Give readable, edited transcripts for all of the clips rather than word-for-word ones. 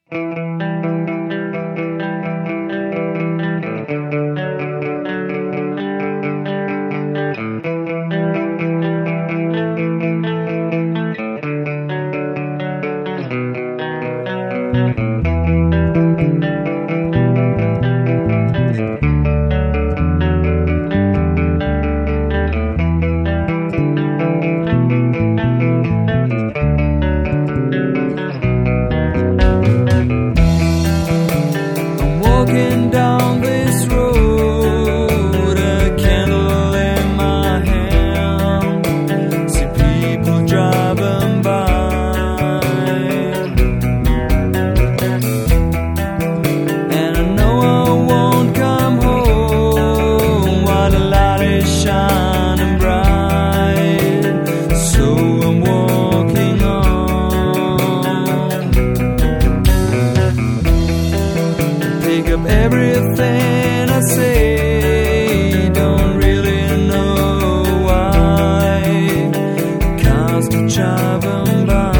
Walking down this road, a candle in my hand, see people driving by, and I know I won't come home while the light is shining bright, so I'm walking on. Pick up everything I say, don't really know why, cars keep driving by.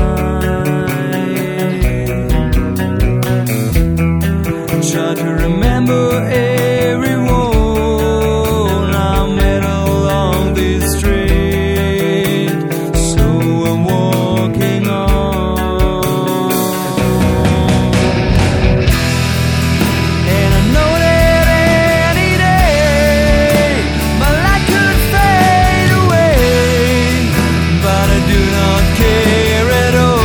Try to remember everyone I met along this street, so I'm walking on. And I know that any day my light could fade away, but I do not care at all.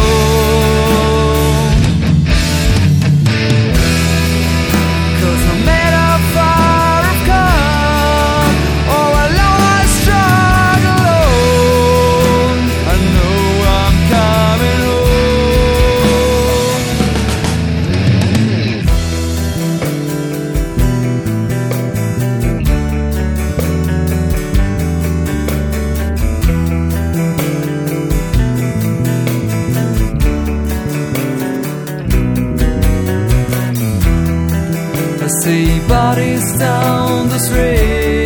'Cause no matter how far I've come, or how long I struggle alone, I know I'm coming home. I see bodies down the street,